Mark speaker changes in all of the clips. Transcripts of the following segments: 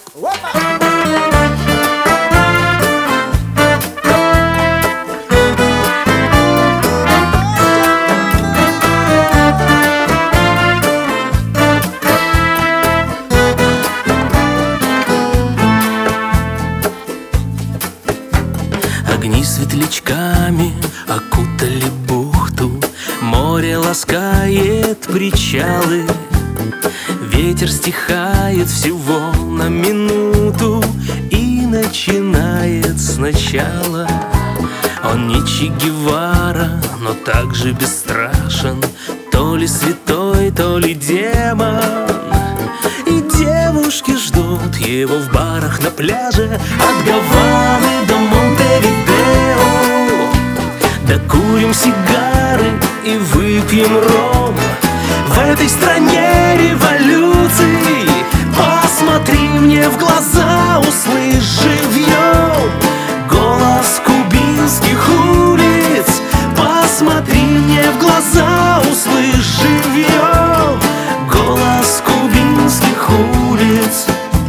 Speaker 1: Огни светлячками окутали бухту, море ласкает причалы. Ветер стихает всего на минуту и начинает сначала. Он не Че Гевара, но также бесстрашен, то ли святой, то ли демон. И девушки ждут его в барах на пляже от Гаваны до Монтевидео. Докурим сигары и выпьем ром. В этой стране революции посмотри мне в глаза, услышь живьем голос кубинских улиц. Посмотри мне в глаза, услышь живьем голос кубинских улиц.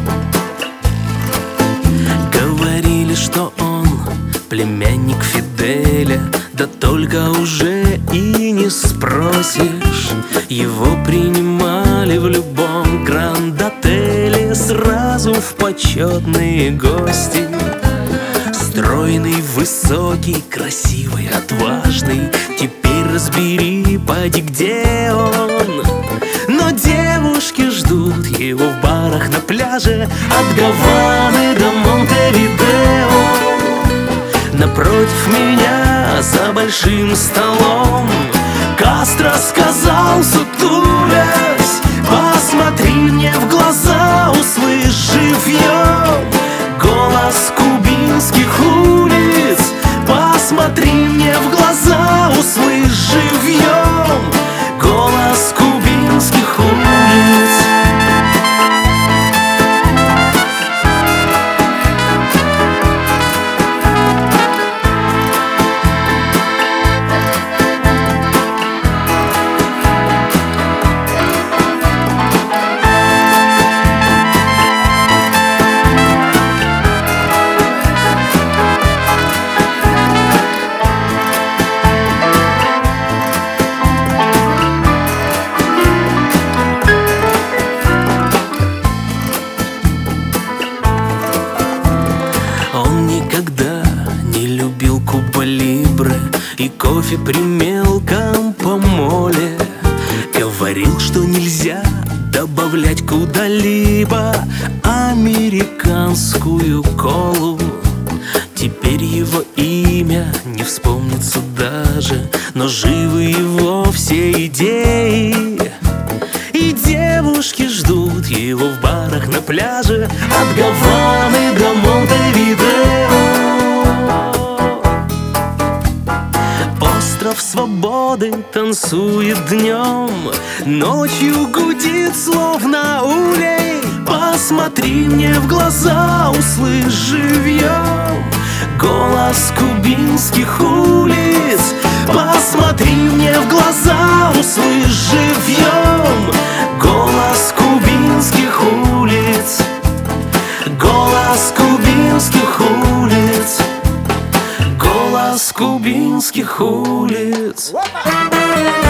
Speaker 1: Говорили, что он племянник Фиделя, да только уже и не спросишь. Его принимали в любом гранд-отеле сразу в почетные гости. Стройный, высокий, красивый, отважный, теперь разбери, поди, где он. Но девушки ждут его в барах на пляже от Гаваны до Монтевидео. Напротив меня за большим столом Кастро сказал, сутулясь: посмотри мне в глаза, услышь живьем голос кубинских улиц. Посмотри мне в глаза, услышь живьем голос кубинских улиц. Никогда не любил Куба Либре и кофе при мелком помоле. Говорил, что нельзя добавлять куда-либо американскую колу. Теперь его имя не вспомнится даже, но живы его все идеи. И девушки ждут его в барах на пляже от Гаваны до Монтевидео. Остров свободы танцует днем, ночью гудит словно улей. Посмотри мне в глаза, услышь живьем голос кубинских улиц. Посмотри мне в глаза, услышь живьем голос кубинских улиц. Голос кубинских улиц. Голос кубинских улиц.